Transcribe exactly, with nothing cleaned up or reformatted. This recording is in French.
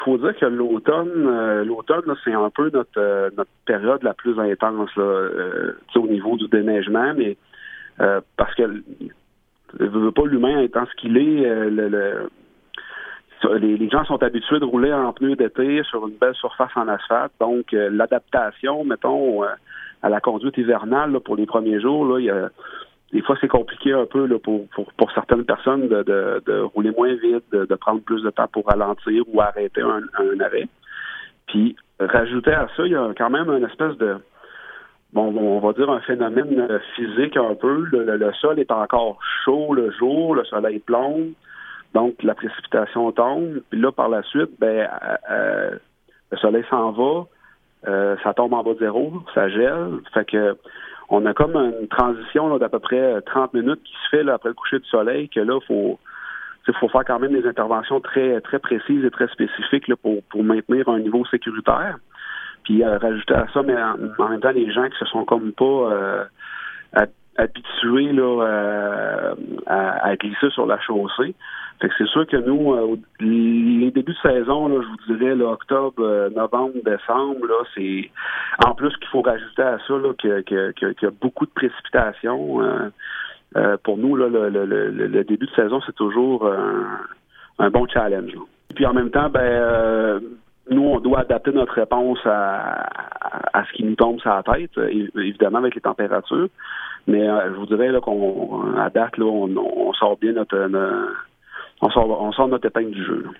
faut dire que l'automne, euh, l'automne, là, c'est un peu notre euh, notre période la plus intense là, euh, au niveau du déneigement, mais euh, parce que je veux pas l'humain étant ce qu'il est, euh, le, le Les, les gens sont habitués de rouler en pneus d'été sur une belle surface en asphalte. Donc, euh, l'adaptation, mettons, euh, à la conduite hivernale là, pour les premiers jours, là, il y a, des fois, c'est compliqué un peu là, pour, pour, pour certaines personnes de, de, de rouler moins vite, de, de prendre plus de temps pour ralentir ou arrêter un, un arrêt. Puis, rajouter à ça, il y a quand même une espèce de, bon, on va dire un phénomène physique un peu. Le, le, le sol est encore chaud le jour, le soleil plombe. Donc, la précipitation tombe, puis là, par la suite, ben, euh, le soleil s'en va, euh, ça tombe en bas de zéro, ça gèle. Fait que on a comme une transition là, d'à peu près trente minutes qui se fait là, après le coucher du soleil, que là, il faut, faut faire quand même des interventions très très précises et très spécifiques là, pour, pour maintenir un niveau sécuritaire. Puis euh, rajouter à ça, mais en, en même temps, les gens qui se sont comme pas euh, habitués là, euh, à, à glisser sur la chaussée. Fait que c'est sûr que nous, euh, les débuts de saison, là, je vous dirais, là, octobre, euh, novembre, décembre, là, c'est en plus qu'il faut rajouter à ça là, que, que, que, qu'il y a beaucoup de précipitations. Euh, euh, pour nous, là, le, le, le, le début de saison, c'est toujours un, un bon challenge. Là. Puis en même temps, ben euh, nous, on doit adapter notre réponse à, à, à ce qui nous tombe sur la tête, évidemment avec les températures. Mais euh, je vous dirais là, qu'on à date, là, on, on sort bien notre, notre on sort, on sort notre épingle du jeu. Là.